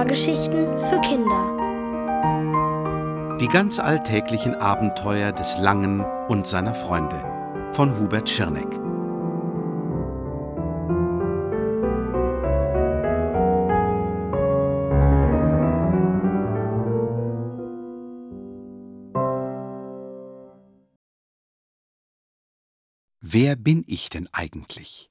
Hörgeschichten für Kinder. Die ganz alltäglichen Abenteuer des Langen und seiner Freunde von Hubert Schirneck. Wer bin ich denn eigentlich?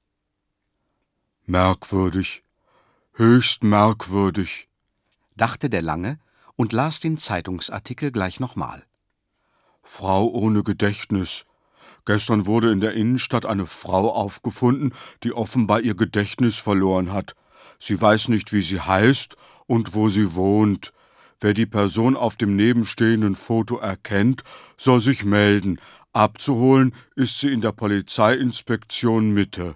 Merkwürdig, höchst merkwürdig, dachte der Lange und las den Zeitungsartikel gleich nochmal. Frau ohne Gedächtnis. Gestern wurde in der Innenstadt eine Frau aufgefunden, die offenbar ihr Gedächtnis verloren hat. Sie weiß nicht, wie sie heißt und wo sie wohnt. Wer die Person auf dem nebenstehenden Foto erkennt, soll sich melden. Abzuholen ist sie in der Polizeiinspektion Mitte.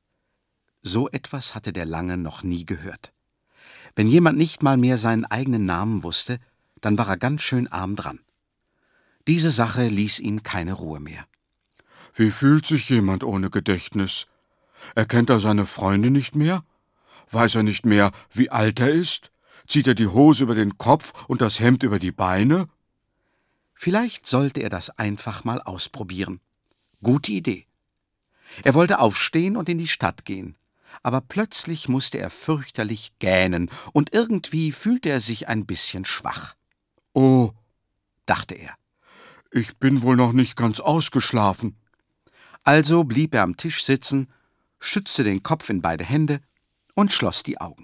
So etwas hatte der Lange noch nie gehört. Wenn jemand nicht mal mehr seinen eigenen Namen wusste, dann war er ganz schön arm dran. Diese Sache ließ ihm keine Ruhe mehr. Wie fühlt sich jemand ohne Gedächtnis? Erkennt er seine Freunde nicht mehr? Weiß er nicht mehr, wie alt er ist? Zieht er die Hose über den Kopf und das Hemd über die Beine? Vielleicht sollte er das einfach mal ausprobieren. Gute Idee. Er wollte aufstehen und in die Stadt gehen. Aber plötzlich musste er fürchterlich gähnen und irgendwie fühlte er sich ein bisschen schwach. Oh, dachte er. Ich bin wohl noch nicht ganz ausgeschlafen. Also blieb er am Tisch sitzen, stützte den Kopf in beide Hände und schloss die Augen.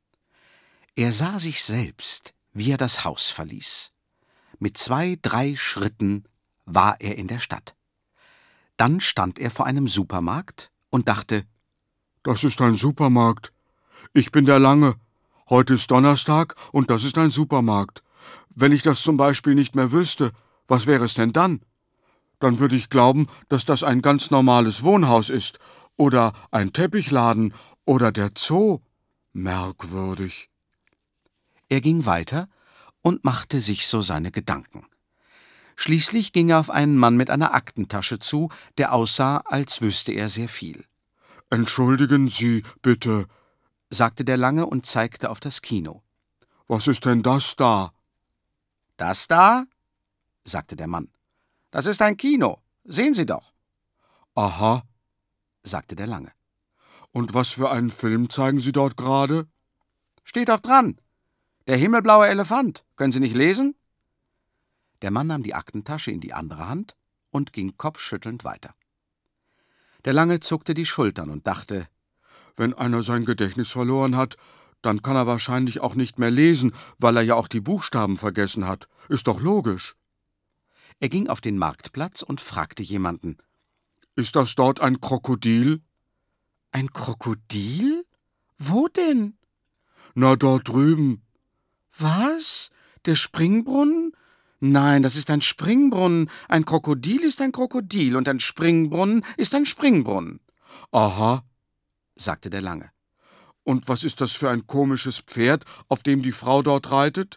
Er sah sich selbst, wie er das Haus verließ. Mit 2, 3 Schritten war er in der Stadt. Dann stand er vor einem Supermarkt und dachte: Das ist ein Supermarkt. Ich bin der Lange. Heute ist Donnerstag und das ist ein Supermarkt. Wenn ich das zum Beispiel nicht mehr wüsste, was wäre es denn dann? Dann würde ich glauben, dass das ein ganz normales Wohnhaus ist oder ein Teppichladen oder der Zoo. Merkwürdig. Er ging weiter und machte sich so seine Gedanken. Schließlich ging er auf einen Mann mit einer Aktentasche zu, der aussah, als wüsste er sehr viel. Entschuldigen Sie, bitte, sagte der Lange und zeigte auf das Kino. Was ist denn das da? Das da? sagte der Mann. Das ist ein Kino. Sehen Sie doch. Aha, sagte der Lange. Und was für einen Film zeigen Sie dort gerade? Steht doch dran. Der himmelblaue Elefant. Können Sie nicht lesen? Der Mann nahm die Aktentasche in die andere Hand und ging kopfschüttelnd weiter. Der Lange zuckte die Schultern und dachte: Wenn einer sein Gedächtnis verloren hat, dann kann er wahrscheinlich auch nicht mehr lesen, weil er ja auch die Buchstaben vergessen hat. Ist doch logisch. Er ging auf den Marktplatz und fragte jemanden: Ist das dort ein Krokodil? Ein Krokodil? Wo denn? Na, dort drüben. Was? Der Springbrunnen? Nein, das ist ein Springbrunnen. Ein Krokodil ist ein Krokodil und ein Springbrunnen ist ein Springbrunnen. Aha, sagte der Lange. Und was ist das für ein komisches Pferd, auf dem die Frau dort reitet?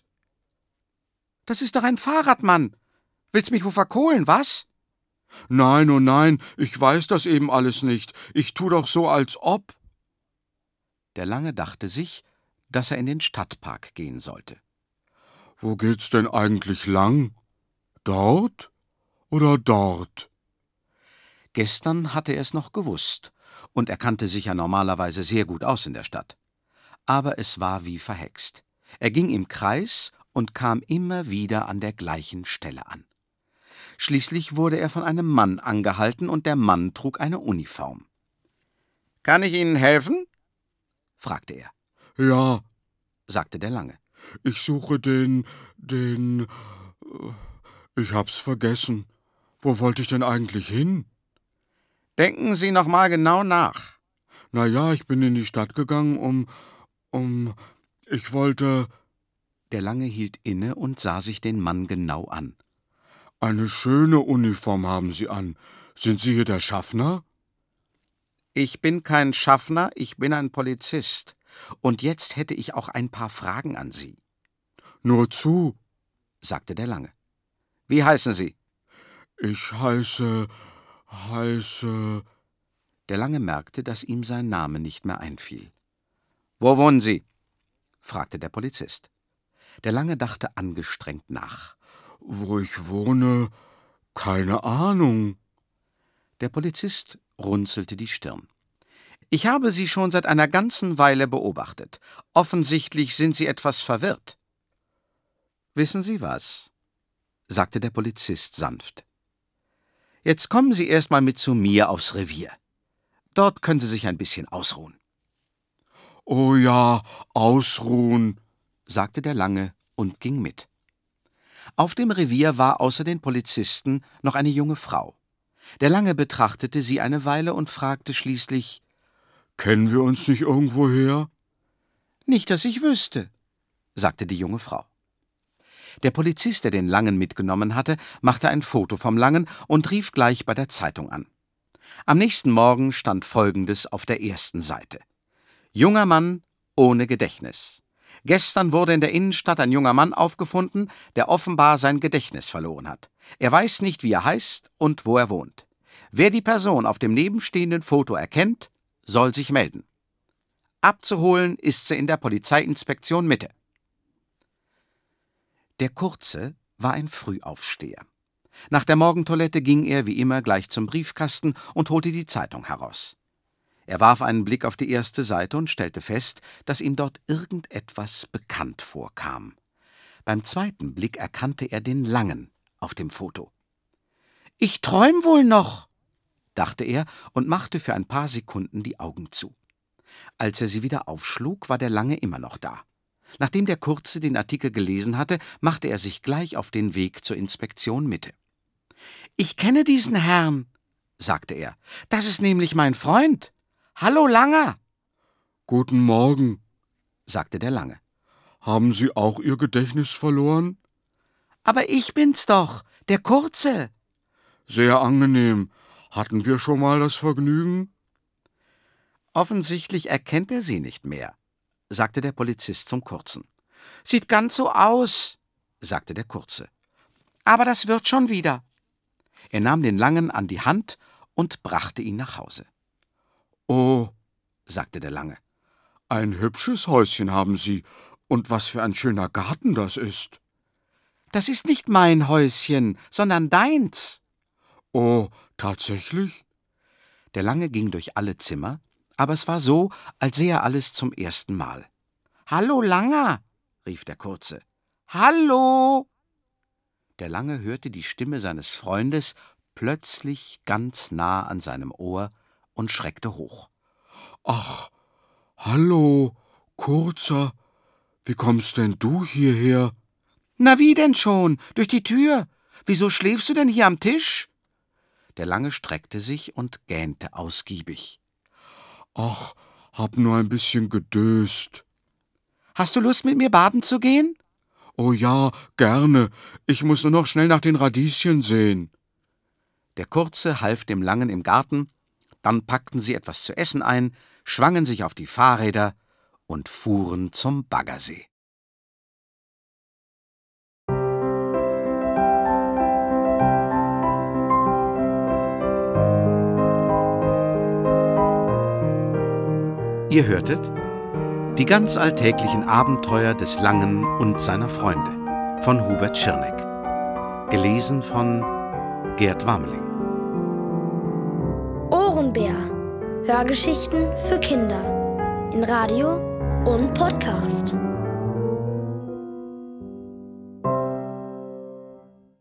Das ist doch ein Fahrradmann. Willst mich wohl verkohlen, was? Nein, oh nein, ich weiß das eben alles nicht. Ich tu doch so, als ob. Der Lange dachte sich, dass er in den Stadtpark gehen sollte. Wo geht's denn eigentlich lang? Dort oder dort? Gestern hatte er es noch gewusst, und er kannte sich ja normalerweise sehr gut aus in der Stadt. Aber es war wie verhext. Er ging im Kreis und kam immer wieder an der gleichen Stelle an. Schließlich wurde er von einem Mann angehalten, und der Mann trug eine Uniform. »Kann ich Ihnen helfen?« fragte er. Ja, sagte der Lange. Ich suche ich hab's vergessen. Wo wollte ich denn eigentlich hin? Denken Sie noch mal genau nach. Na ja, ich bin in die Stadt gegangen, ich wollte... Der Lange hielt inne und sah sich den Mann genau an. Eine schöne Uniform haben Sie an. Sind Sie hier der Schaffner? Ich bin kein Schaffner, ich bin ein Polizist. Und jetzt hätte ich auch ein paar Fragen an Sie. Nur zu, sagte der Lange. Wie heißen Sie? Ich heiße... Der Lange merkte, dass ihm sein Name nicht mehr einfiel. Wo wohnen Sie? fragte der Polizist. Der Lange dachte angestrengt nach. »Wo ich wohne, keine Ahnung.« Der Polizist runzelte die Stirn. »Ich habe Sie schon seit einer ganzen Weile beobachtet. Offensichtlich sind Sie etwas verwirrt.« »Wissen Sie was?« sagte der Polizist sanft. »Jetzt kommen Sie erst mal mit zu mir aufs Revier. Dort können Sie sich ein bisschen ausruhen.« »Oh ja, ausruhen«, sagte der Lange und ging mit. Auf dem Revier war außer den Polizisten noch eine junge Frau. Der Lange betrachtete sie eine Weile und fragte schließlich: »Kennen wir uns nicht irgendwoher?« »Nicht, dass ich wüsste«, sagte die junge Frau. Der Polizist, der den Langen mitgenommen hatte, machte ein Foto vom Langen und rief gleich bei der Zeitung an. Am nächsten Morgen stand Folgendes auf der ersten Seite: »Junger Mann ohne Gedächtnis. Gestern wurde in der Innenstadt ein junger Mann aufgefunden, der offenbar sein Gedächtnis verloren hat. Er weiß nicht, wie er heißt und wo er wohnt. Wer die Person auf dem nebenstehenden Foto erkennt, soll sich melden. Abzuholen ist sie in der Polizeiinspektion Mitte.« Der Kurze war ein Frühaufsteher. Nach der Morgentoilette ging er wie immer gleich zum Briefkasten und holte die Zeitung heraus. Er warf einen Blick auf die erste Seite und stellte fest, dass ihm dort irgendetwas bekannt vorkam. Beim zweiten Blick erkannte er den Langen auf dem Foto. »Ich träum wohl noch«, dachte er und machte für ein paar Sekunden die Augen zu. Als er sie wieder aufschlug, war der Lange immer noch da. Nachdem der Kurze den Artikel gelesen hatte, machte er sich gleich auf den Weg zur Inspektion Mitte. »Ich kenne diesen Herrn«, sagte er. »Das ist nämlich mein Freund. Hallo, Langer!« »Guten Morgen«, sagte der Lange. »Haben Sie auch Ihr Gedächtnis verloren?« »Aber ich bin's doch, der Kurze.« »Sehr angenehm. Hatten wir schon mal das Vergnügen?« »Offensichtlich erkennt er Sie nicht mehr«, sagte der Polizist zum Kurzen. »Sieht ganz so aus«, sagte der Kurze. »Aber das wird schon wieder.« Er nahm den Langen an die Hand und brachte ihn nach Hause. »Oh«, sagte der Lange. »Ein hübsches Häuschen haben Sie, und was für ein schöner Garten das ist.« »Das ist nicht mein Häuschen, sondern deins.« »Oh, tatsächlich?« Der Lange ging durch alle Zimmer, aber es war so, als sähe er alles zum ersten Mal. »Hallo, Langer«, rief der Kurze. »Hallo!« Der Lange hörte die Stimme seines Freundes plötzlich ganz nah an seinem Ohr und schreckte hoch. »Ach, hallo, Kurzer, wie kommst denn du hierher?« »Na wie denn schon? Durch die Tür? Wieso schläfst du denn hier am Tisch?« Der Lange streckte sich und gähnte ausgiebig. »Ach, hab nur ein bisschen gedöst.« »Hast du Lust, mit mir baden zu gehen?« »Oh ja, gerne. Ich muss nur noch schnell nach den Radieschen sehen.« Der Kurze half dem Langen im Garten, dann packten sie etwas zu essen ein, schwangen sich auf die Fahrräder und fuhren zum Baggersee. Ihr hörtet die ganz alltäglichen Abenteuer des Langen und seiner Freunde von Hubert Schirneck. Gelesen von Gerd Warmeling. Ohrenbär. Hörgeschichten für Kinder. In Radio und Podcast.